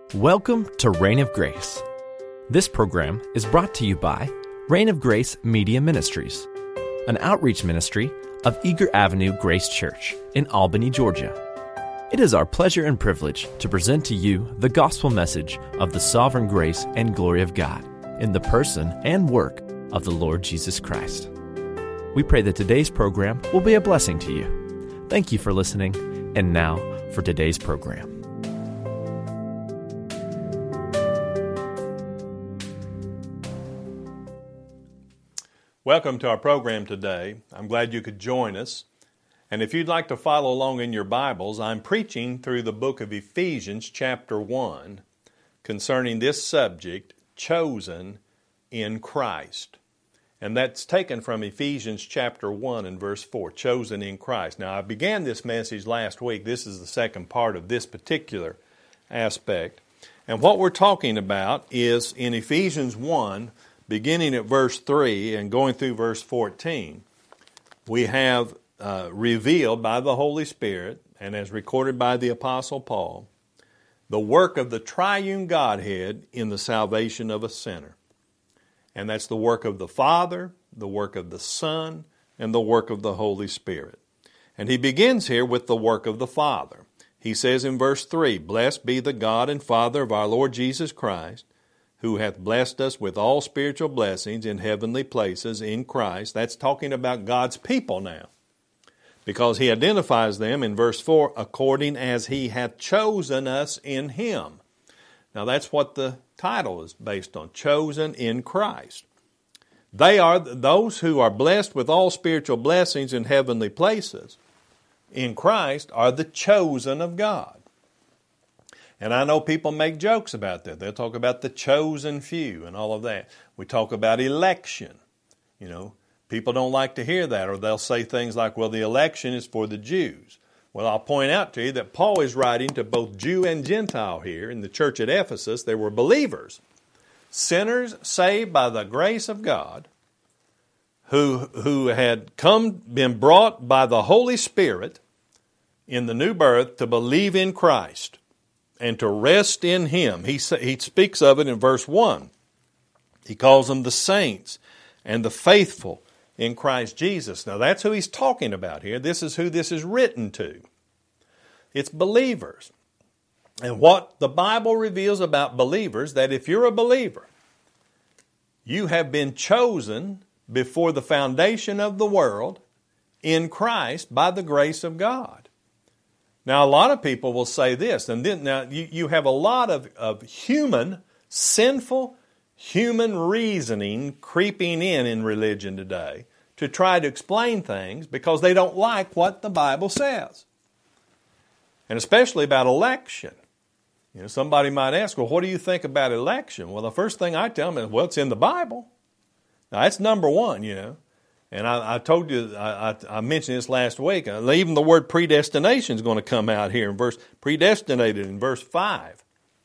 Welcome to Reign of Grace. This program is brought to you by Reign of Grace Media Ministries, an outreach ministry of Eager Avenue Grace Church in Albany, Georgia. It is our pleasure and privilege to present to you the gospel message of the sovereign grace and glory of God in the person and work of the Lord Jesus Christ. We pray that today's program will be a blessing to you. Thank you for listening, and now for today's program. Welcome to our program today. I'm glad you could join us. And if you'd like to follow along in your Bibles, I'm preaching through the book of Ephesians chapter 1 concerning this subject, chosen in Christ. And that's taken from Ephesians chapter 1 and verse 4, chosen in Christ. Now, I began this message last week. This is the second part of this particular aspect. And what we're talking about is in Ephesians 1, beginning at verse 3 and going through verse 14, we have revealed by the Holy Spirit, and as recorded by the Apostle Paul, the work of the triune Godhead in the salvation of a sinner. And that's the work of the Father, the work of the Son, and the work of the Holy Spirit. And he begins here with the work of the Father. He says in verse 3, "Blessed be the God and Father of our Lord Jesus Christ, who hath blessed us with all spiritual blessings in heavenly places in Christ." That's talking about God's people now, because he identifies them in verse 4, according as he hath chosen us in him. Now that's what the title is based on, chosen in Christ. They are those who are blessed with all spiritual blessings in heavenly places in Christ are the chosen of God. And I know people make jokes about that. They'll talk about the chosen few and all of that. We talk about election. You know, people don't like to hear that, or they'll say things like, well, the election is for the Jews. Well, I'll point out to you that Paul is writing to both Jew and Gentile here in the church at Ephesus. They were believers, sinners saved by the grace of God, who had been brought by the Holy Spirit in the new birth to believe in Christ and to rest in him. He speaks of it in verse 1. He calls them the saints and the faithful in Christ Jesus. Now that's who he's talking about here. This is who this is written to. It's believers. And what the Bible reveals about believers, that if you're a believer, you have been chosen before the foundation of the world in Christ by the grace of God. Now, a lot of people will say this, and then now you have a lot of sinful human reasoning creeping in religion today to try to explain things because they don't like what the Bible says. And especially about election. You know, somebody might ask, well, what do you think about election? Well, the first thing I tell them is, well, it's in the Bible. Now, that's number one, you know. And I told you, I mentioned this last week, even the word predestination is going to come out here in verse, predestinated in verse 5.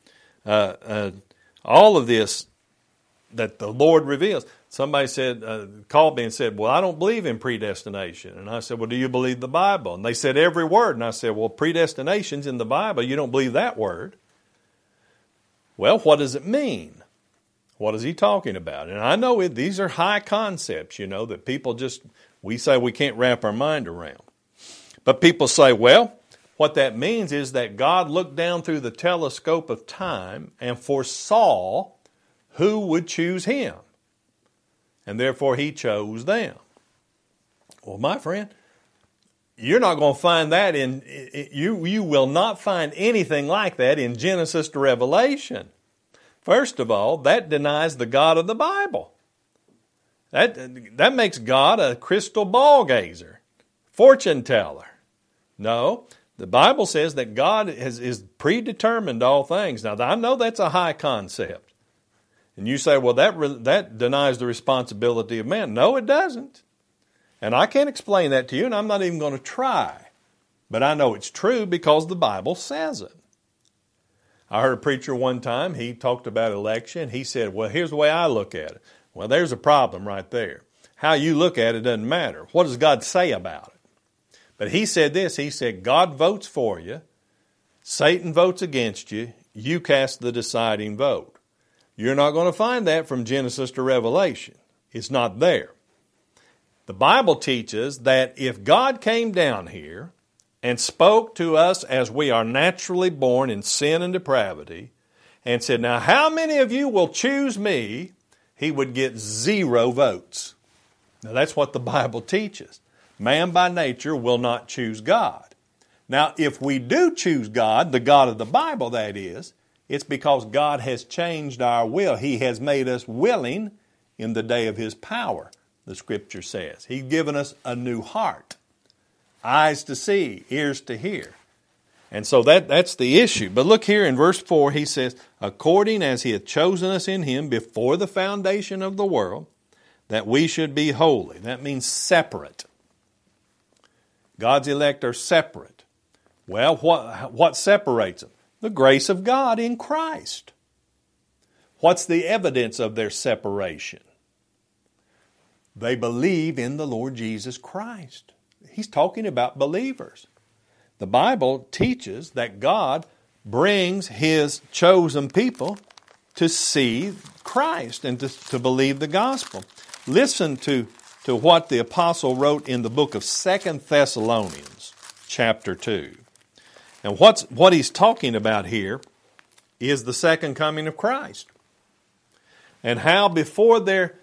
All of this that the Lord reveals. Somebody called me and said, well, I don't believe in predestination. And I said, well, do you believe the Bible? And they said every word. And I said, well, predestination's in the Bible. You don't believe that word. Well, what does it mean? What is he talking about? And I know these are high concepts, you know, that people we say we can't wrap our mind around. But people say, well, what that means is that God looked down through the telescope of time and foresaw who would choose him. And therefore he chose them. Well, my friend, you're not going to find that you will not find anything like that in Genesis to Revelation. First of all, that denies the God of the Bible. That makes God a crystal ball gazer, fortune teller. No, the Bible says that God is predetermined all things. Now, I know that's a high concept. And you say, well, that denies the responsibility of man. No, it doesn't. And I can't explain that to you, and I'm not even going to try. But I know it's true because the Bible says it. I heard a preacher one time, he talked about election. He said, well, here's the way I look at it. Well, there's a problem right there. How you look at it doesn't matter. What does God say about it? But he said this, he said, God votes for you, Satan votes against you, you cast the deciding vote. You're not going to find that from Genesis to Revelation. It's not there. The Bible teaches that if God came down here and spoke to us as we are naturally born in sin and depravity and said, now how many of you will choose me? He would get 0 votes. Now that's what the Bible teaches. Man by nature will not choose God. Now if we do choose God, the God of the Bible that is, it's because God has changed our will. He has made us willing in the day of His power, the Scripture says. He's given us a new heart, eyes to see, ears to hear. And so that's the issue. But look here in verse 4, he says, according as He hath chosen us in Him before the foundation of the world, that we should be holy. That means separate. God's elect are separate. Well, what separates them? The grace of God in Christ. What's the evidence of their separation? They believe in the Lord Jesus Christ. He's talking about believers. The Bible teaches that God brings His chosen people to see Christ and to believe the gospel. Listen to what the apostle wrote in the book of 2 Thessalonians, chapter 2. And what he's talking about here is the second coming of Christ. And how before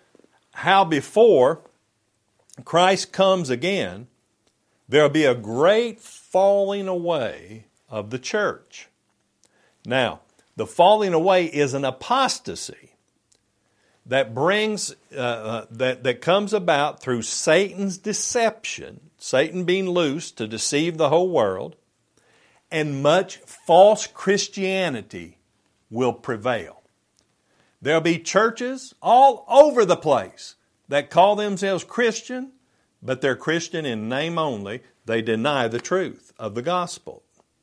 Christ comes again, there'll be a great falling away of the church. Now, the falling away is an apostasy that brings that comes about through Satan's deception, Satan being loosed to deceive the whole world, and much false Christianity will prevail. There'll be churches all over the place that call themselves Christian, but they're Christian in name only. They deny the truth of the gospel.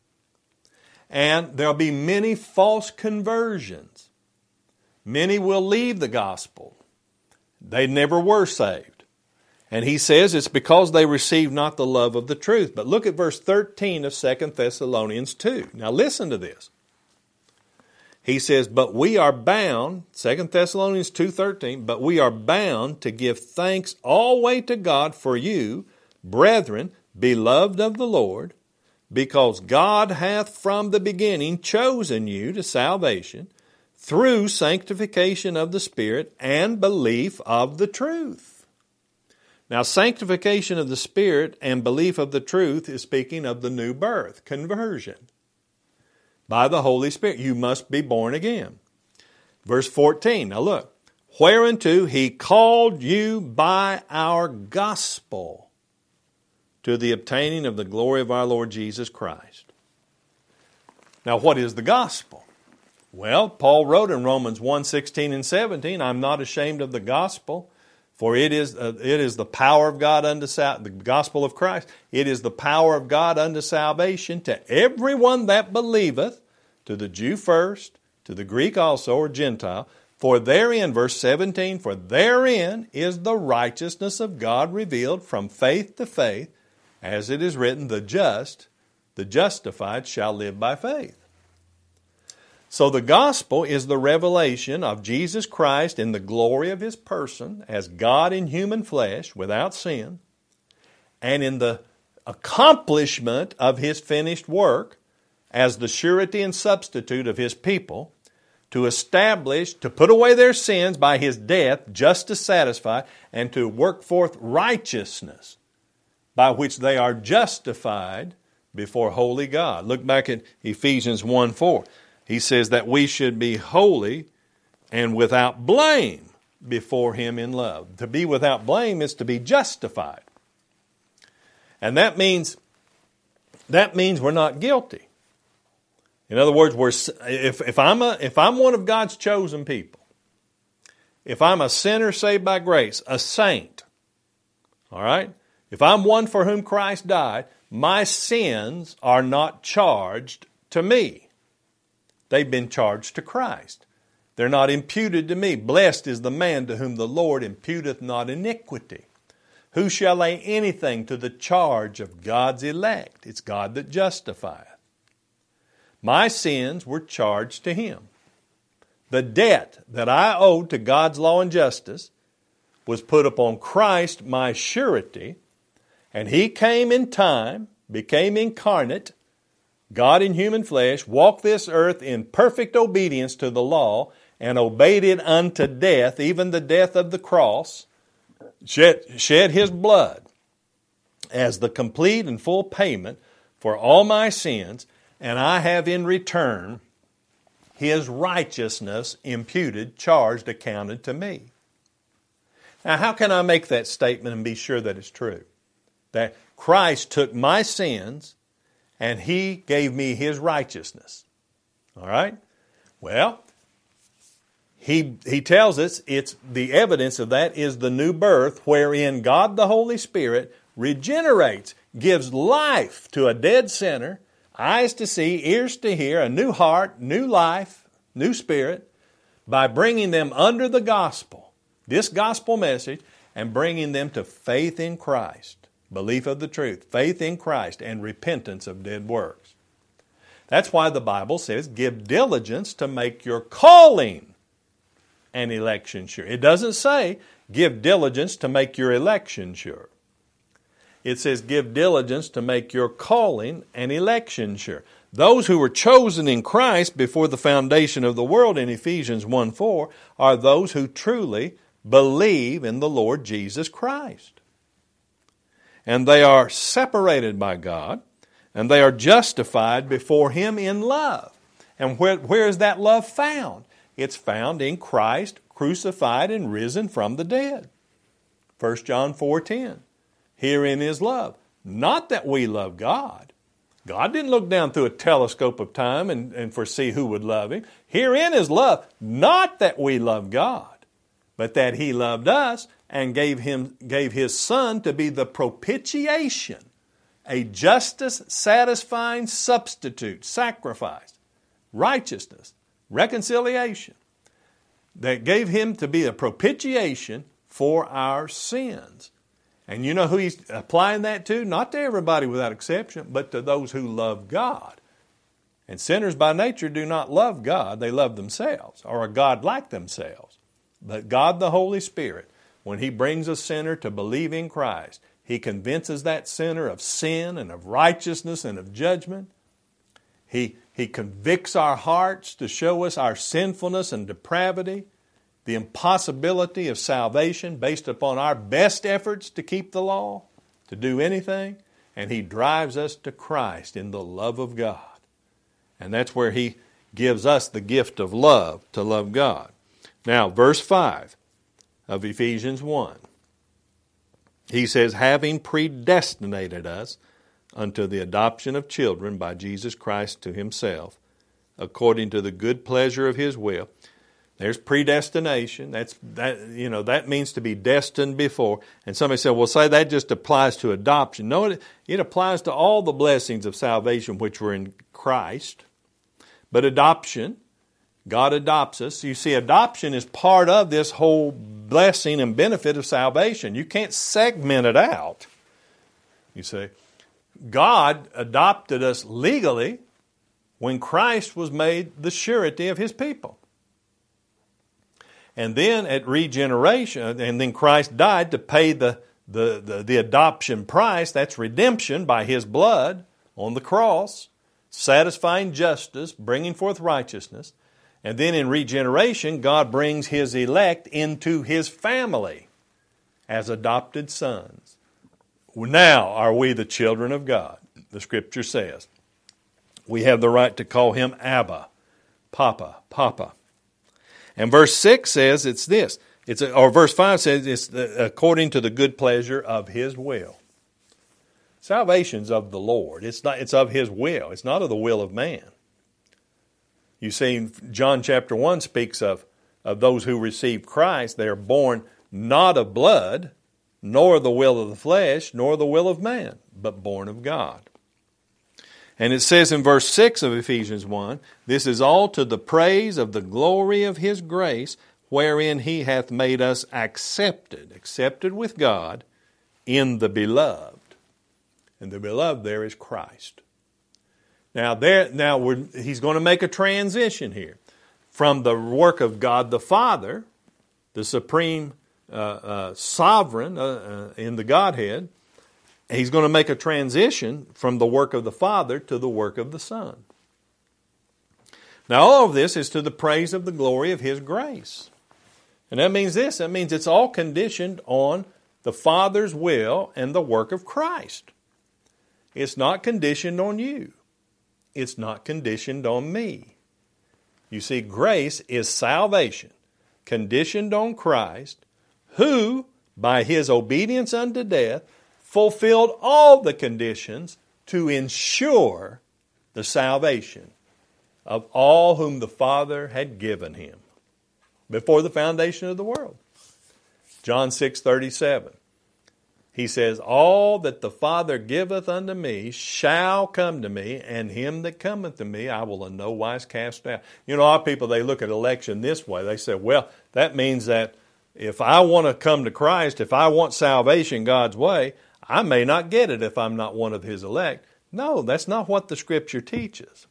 And there'll be many false conversions. Many will leave the gospel. They never were saved. And he says it's because they received not the love of the truth. But look at verse 13 of 2 Thessalonians 2. Now listen to this. He says, but we are bound, 2 Thessalonians 2:13, but we are bound to give thanks always to God for you, brethren, beloved of the Lord, because God hath from the beginning chosen you to salvation through sanctification of the Spirit and belief of the truth. Now, sanctification of the Spirit and belief of the truth is speaking of the new birth, conversion. By the Holy Spirit, you must be born again. Verse 14, now look. Whereunto He called you by our gospel to the obtaining of the glory of our Lord Jesus Christ. Now, what is the gospel? Well, Paul wrote in Romans 1:16 and 17, I'm not ashamed of the gospel, for it is the power of God unto the gospel of Christ. It is the power of God unto salvation to everyone that believeth, to the Jew first, to the Greek also, or Gentile. For therein, verse 17, for therein is the righteousness of God revealed from faith to faith, as it is written, the justified shall live by faith. So the gospel is the revelation of Jesus Christ in the glory of His person as God in human flesh without sin, and in the accomplishment of His finished work as the surety and substitute of His people to establish, to put away their sins by His death, just to satisfy, and to work forth righteousness by which they are justified before holy God. Look back at Ephesians 1:4. He says that we should be holy and without blame before Him in love. To be without blame is to be justified. And that means we're not guilty. In other words, if I'm one of God's chosen people, if I'm a sinner saved by grace, a saint, all right? If I'm one for whom Christ died, my sins are not charged to me. They've been charged to Christ. They're not imputed to me. Blessed is the man to whom the Lord imputeth not iniquity. Who shall lay anything to the charge of God's elect? It's God that justifieth. My sins were charged to Him. The debt that I owed to God's law and justice was put upon Christ, my surety, and He came in time, became incarnate, God in human flesh, walked this earth in perfect obedience to the law, and obeyed it unto death, even the death of the cross, shed His blood as the complete and full payment for all my sins, and I have in return His righteousness imputed, charged, accounted to me. Now, how can I make that statement and be sure that it's true? That Christ took my sins and He gave me His righteousness. All right? Well, He tells us it's the evidence of that is the new birth, wherein God the Holy Spirit regenerates, gives life to a dead sinner, eyes to see, ears to hear, a new heart, new life, new spirit, by bringing them under the gospel, this gospel message, and bringing them to faith in Christ, belief of the truth, faith in Christ, and repentance of dead works. That's why the Bible says, give diligence to make your calling and election sure. It doesn't say, give diligence to make your election sure. It says, give diligence to make your calling and election sure. Those who were chosen in Christ before the foundation of the world in Ephesians 1:4 are those who truly believe in the Lord Jesus Christ. And they are separated by God, and they are justified before Him in love. And where is that love found? It's found in Christ, crucified and risen from the dead. 1 John 4:10. Herein is love. Not that we love God. God didn't look down through a telescope of time and foresee who would love Him. Herein is love. Not that we love God, but that He loved us and gave His Son to be the propitiation, a justice-satisfying substitute, sacrifice, righteousness, reconciliation, that gave Him to be a propitiation for our sins. And you know who He's applying that to? Not to everybody without exception, but to those who love God. And sinners by nature do not love God, they love themselves, or a God like themselves. But God the Holy Spirit, when He brings a sinner to believe in Christ, He convinces that sinner of sin and of righteousness and of judgment. He convicts our hearts to show us our sinfulness and depravity, the impossibility of salvation based upon our best efforts to keep the law, to do anything, and He drives us to Christ in the love of God. And that's where He gives us the gift of love, to love God. Now, verse 5 of Ephesians 1. He says, having predestinated us unto the adoption of children by Jesus Christ to Himself, according to the good pleasure of His will. There's predestination. That means to be destined before. And somebody said, well, say that just applies to adoption. No, it applies to all the blessings of salvation which were in Christ. But adoption, God adopts us. You see, adoption is part of this whole blessing and benefit of salvation. You can't segment it out. You see, God adopted us legally when Christ was made the surety of His people. And then at regeneration, and then Christ died to pay the adoption price. That's redemption by His blood on the cross, satisfying justice, bringing forth righteousness. And then in regeneration, God brings His elect into His family as adopted sons. Now are we the children of God, the Scripture says. We have the right to call Him Abba, Papa, Papa. And verse 6 says it's this. Verse 5 says it's according to the good pleasure of His will. Salvation's of the Lord. It's of His will. It's not of the will of man. You see, John chapter 1 speaks of those who receive Christ. They are born not of blood, nor the will of the flesh, nor the will of man, but born of God. And it says in verse 6 of Ephesians 1, this is all to the praise of the glory of His grace, wherein He hath made us accepted with God in the beloved. And the beloved there is Christ. Now he's going to make a transition here from the work of God the Father, the supreme sovereign in the Godhead. He's going to make a transition from the work of the Father to the work of the Son. Now all of this is to the praise of the glory of His grace. And that means this. That means it's all conditioned on the Father's will and the work of Christ. It's not conditioned on you. It's not conditioned on me. You see, grace is salvation conditioned on Christ, who, by His obedience unto death, fulfilled all the conditions to ensure the salvation of all whom the Father had given Him before the foundation of the world. John 6:37. He says, all that the Father giveth unto me shall come to me, and him that cometh to me I will in no wise cast out. You know, a lot of people, they look at election this way. They say, well, that means that if I want to come to Christ, if I want salvation God's way, I may not get it if I'm not one of His elect. No, that's not what the Scripture teaches.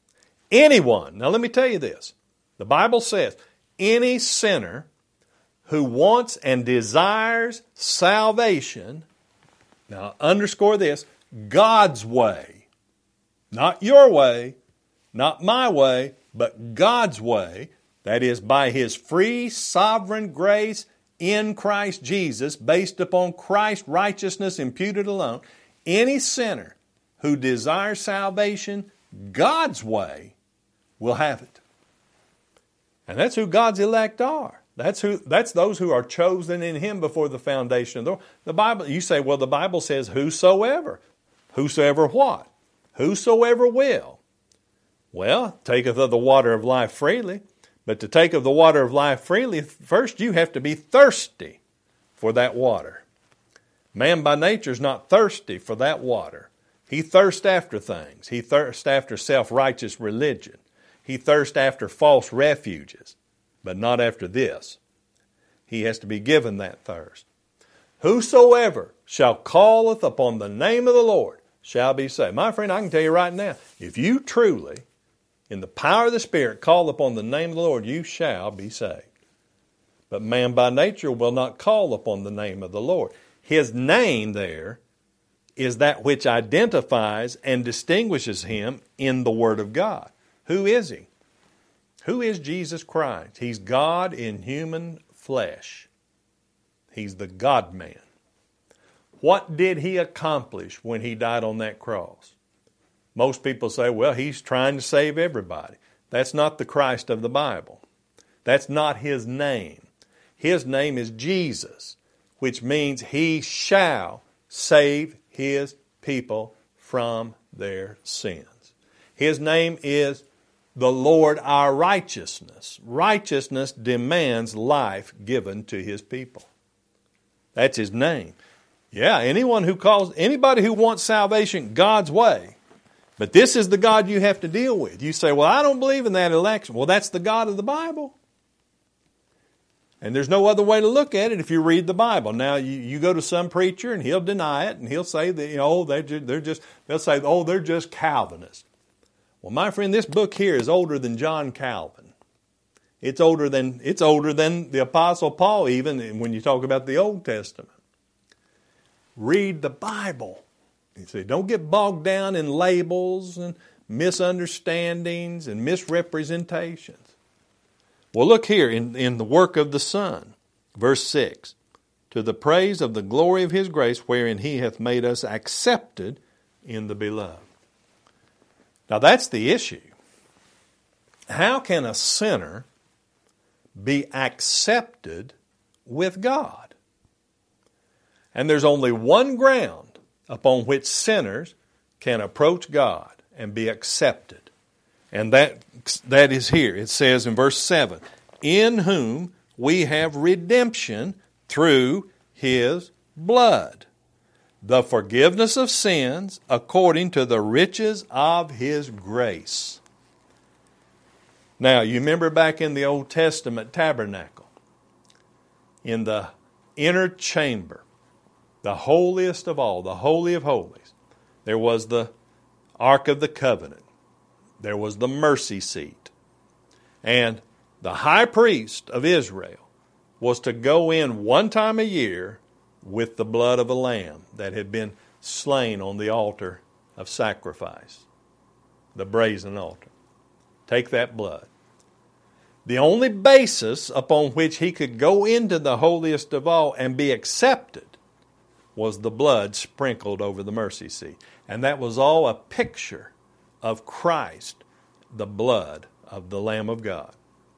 Anyone, now let me tell you this. The Bible says, any sinner who wants and desires salvation, now underscore this, God's way. Not your way, not my way, but God's way. That is by His free sovereign grace in Christ Jesus, based upon Christ's righteousness imputed alone. Any sinner who desires salvation God's way will have it. And that's who God's elect are. That's those who are chosen in Him before the foundation of the world. The Bible, you say, well, the Bible says whosoever. Whosoever what? Whosoever will. Well, taketh of the water of life freely. But to take of the water of life freely, first you have to be thirsty for that water. Man by nature is not thirsty for that water. He thirsts after things. He thirsts after self-righteous religion. He thirsts after false refuges. But not after this. He has to be given that thirst. Whosoever shall calleth upon the name of the Lord shall be saved. My friend, I can tell you right now, if you truly, in the power of the Spirit, call upon the name of the Lord, you shall be saved. But man by nature will not call upon the name of the Lord. His name there is that which identifies and distinguishes Him in the Word of God. Who is He? Who is Jesus Christ? He's God in human flesh. He's the God-man. What did He accomplish when He died on that cross? Most people say, well, He's trying to save everybody. That's not the Christ of the Bible. That's not His name. His name is Jesus, which means He shall save His people from their sins. His name is the Lord our righteousness. Righteousness demands life given to His people. That's His name. Yeah, anybody who wants salvation God's way. But this is the God you have to deal with. You say, well, I don't believe in that election. Well, that's the God of the Bible. And there's no other way to look at it if you read the Bible. Now, you go to some preacher and he'll deny it and he'll say that, they're just Calvinists. Well, my friend, this book here is older than John Calvin. It's older than the Apostle Paul, even when you talk about the Old Testament. Read the Bible. You see, don't get bogged down in labels and misunderstandings and misrepresentations. Well, look here in the work of the Son, verse 6. To the praise of the glory of His grace, wherein He hath made us accepted in the Beloved. Now that's the issue. How can a sinner be accepted with God? And there's only one ground upon which sinners can approach God and be accepted. And that is here. It says in verse 7, in whom we have redemption through His blood, the forgiveness of sins according to the riches of His grace. Now, you remember back in the Old Testament tabernacle, in the inner chamber, the holiest of all, the Holy of Holies, there was the Ark of the Covenant. there was the mercy seat. And the high priest of Israel was to go in one time a year with the blood of a lamb that had been slain on the altar of sacrifice, the brazen altar. Take that blood. The only basis upon which he could go into the holiest of all and be accepted was the blood sprinkled over the mercy seat. And that was all a picture of Christ, the blood of the Lamb of God.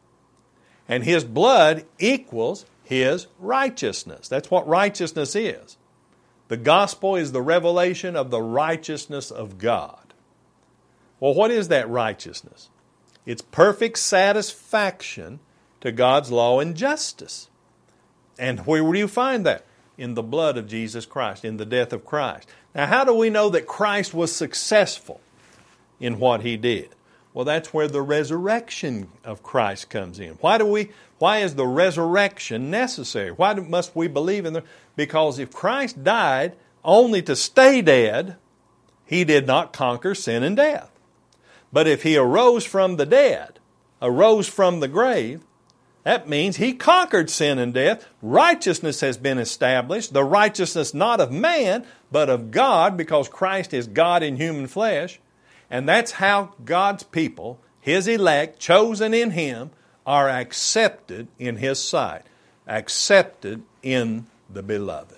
And His blood equals His righteousness. That's what righteousness is. The gospel is the revelation of the righteousness of God. Well, what is that righteousness? It's perfect satisfaction to God's law and justice. And where do you find that? In the blood of Jesus Christ, in the death of Christ. Now, how do we know that Christ was successful in what He did? Well, that's where the resurrection of Christ comes in. Why is the resurrection necessary? Why must we believe in Because if Christ died only to stay dead, He did not conquer sin and death. But if He arose from the dead, arose from the grave, that means He conquered sin and death. Righteousness has been established. The righteousness not of man, but of God, because Christ is God in human flesh. And that's how God's people, His elect, chosen in Him, are accepted in His sight. Accepted in the Beloved.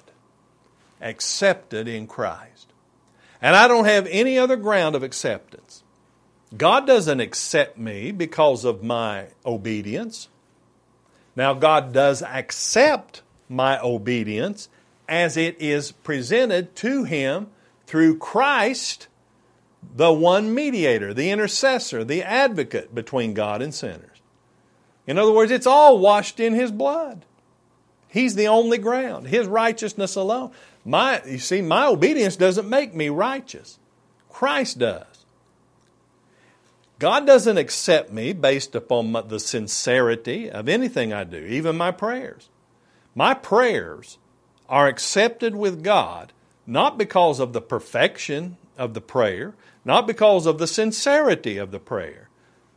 Accepted in Christ. And I don't have any other ground of acceptance. God doesn't accept me because of my obedience. Now, God does accept my obedience as it is presented to Him through Christ, the one mediator, the intercessor, the advocate between God and sinners. In other words, it's all washed in His blood. He's the only ground. His righteousness alone. My obedience doesn't make me righteous. Christ does. God doesn't accept me based upon the sincerity of anything I do, even my prayers. My prayers are accepted with God not because of the perfection of the prayer, not because of the sincerity of the prayer.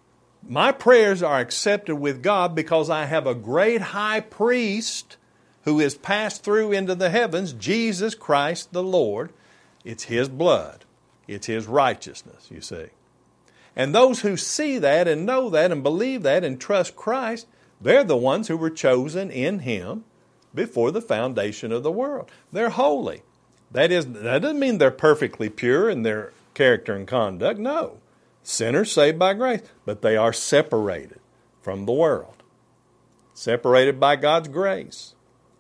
My prayers are accepted with God because I have a great high priest who is passed through into the heavens, Jesus Christ the Lord. It's His blood. It's His righteousness, you see. And those who see that and know that and believe that and trust Christ, they're the ones who were chosen in Him before the foundation of the world. They're holy. That doesn't mean they're perfectly pure in their character and conduct. No. Sinners saved by grace. But they are separated from the world. Separated by God's grace.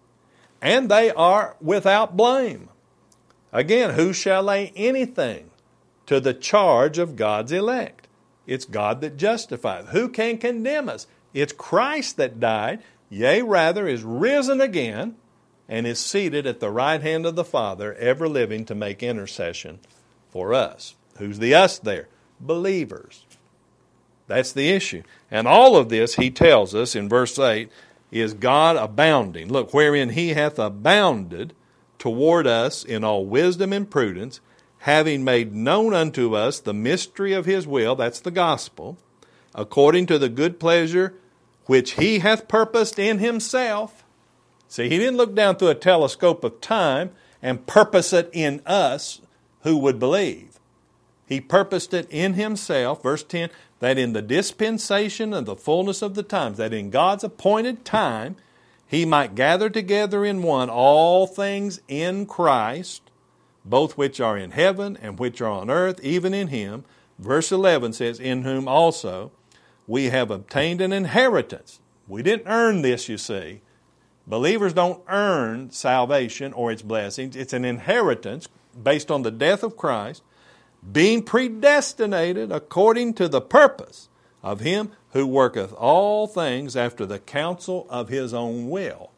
And they are without blame. Again, who shall lay anything to the charge of God's elect? It's God that justifies. Who can condemn us? It's Christ that died, yea, rather, is risen again, and is seated at the right hand of the Father, ever living to make intercession for us. Who's the us there? Believers. That's the issue. And all of this, He tells us in verse 8, is God abounding. Look, wherein He hath abounded toward us in all wisdom and prudence, having made known unto us the mystery of His will, that's the gospel, according to the good pleasure which He hath purposed in Himself. See, He didn't look down through a telescope of time and purpose it in us who would believe. He purposed it in Himself, verse 10, that in the dispensation of the fullness of the times, that in God's appointed time, He might gather together in one all things in Christ, both which are in heaven and which are on earth, even in Him. Verse 11 says, in whom also we have obtained an inheritance. We didn't earn this, you see. Believers don't earn salvation or its blessings. It's an inheritance based on the death of Christ, being predestinated according to the purpose of Him who worketh all things after the counsel of His own will.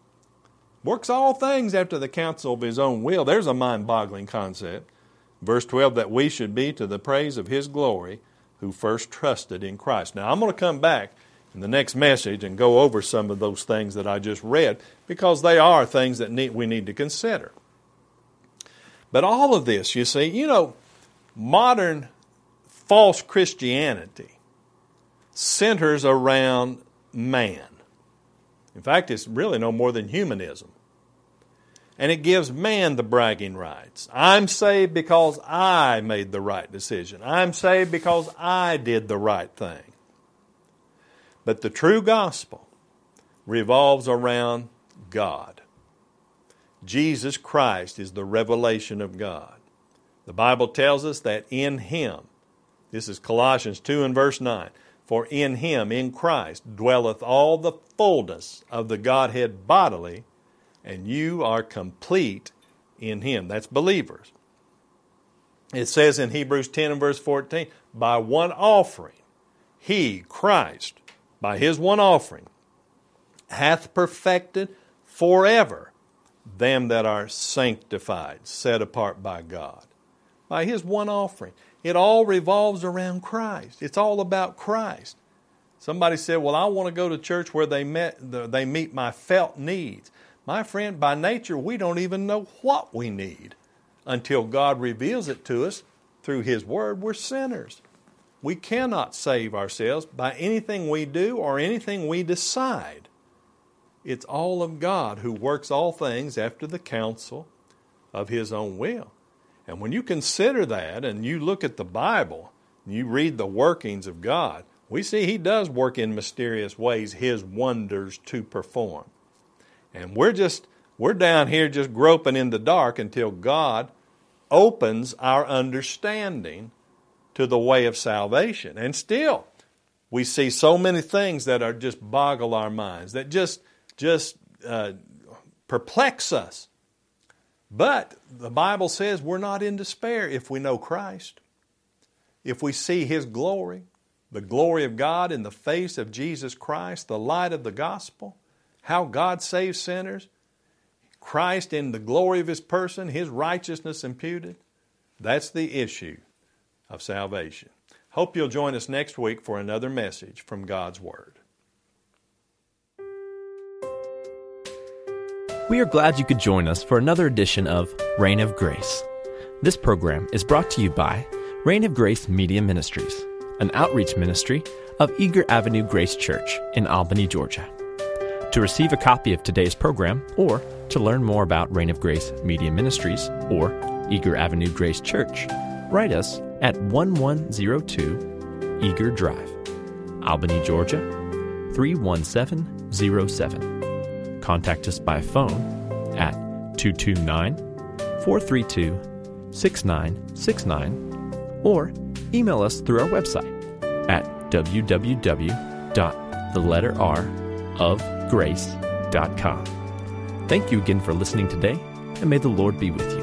Works all things after the counsel of His own will. There's a mind-boggling concept. Verse 12, that we should be to the praise of His glory who first trusted in Christ. Now, I'm going to come back in the next message and go over some of those things that I just read, because they are things that we need to consider. But all of this, you see, modern false Christianity centers around man. In fact, it's really no more than humanism. And it gives man the bragging rights. I'm saved because I made the right decision. I'm saved because I did the right thing. But the true gospel revolves around God. Jesus Christ is the revelation of God. The Bible tells us that in Him, this is Colossians 2 and verse 9, for in Him, in Christ, dwelleth all the fullness of the Godhead bodily, and you are complete in Him. That's believers. It says in Hebrews 10 and verse 14, by one offering, He, Christ, by His one offering, hath perfected forever them that are sanctified, set apart by God. By His one offering. It all revolves around Christ. It's all about Christ. Somebody said, well, I want to go to church where they meet my felt needs. My friend, by nature, we don't even know what we need until God reveals it to us through His Word. We're sinners. We cannot save ourselves by anything we do or anything we decide. It's all of God who works all things after the counsel of His own will. And when you consider that and you look at the Bible and you read the workings of God, we see He does work in mysterious ways His wonders to perform. And we're down here just groping in the dark until God opens our understanding to the way of salvation. And still, we see so many things that are just boggle our minds, that just perplex us. But the Bible says we're not in despair if we know Christ. If we see His glory, the glory of God in the face of Jesus Christ, the light of the gospel, how God saves sinners, Christ in the glory of His person, His righteousness imputed. That's the issue of salvation. Hope you'll join us next week for another message from God's Word. We are glad you could join us for another edition of Reign of Grace. This program is brought to you by Reign of Grace Media Ministries, an outreach ministry of Eager Avenue Grace Church in Albany, Georgia. To receive a copy of today's program or to learn more about Reign of Grace Media Ministries or Eager Avenue Grace Church, write us at 1102 Eager Drive, Albany, Georgia 31707. Contact us by phone at 229-432-6969 or email us through our website at www.theletterrofgrace.com. Thank you again for listening today, and may the Lord be with you.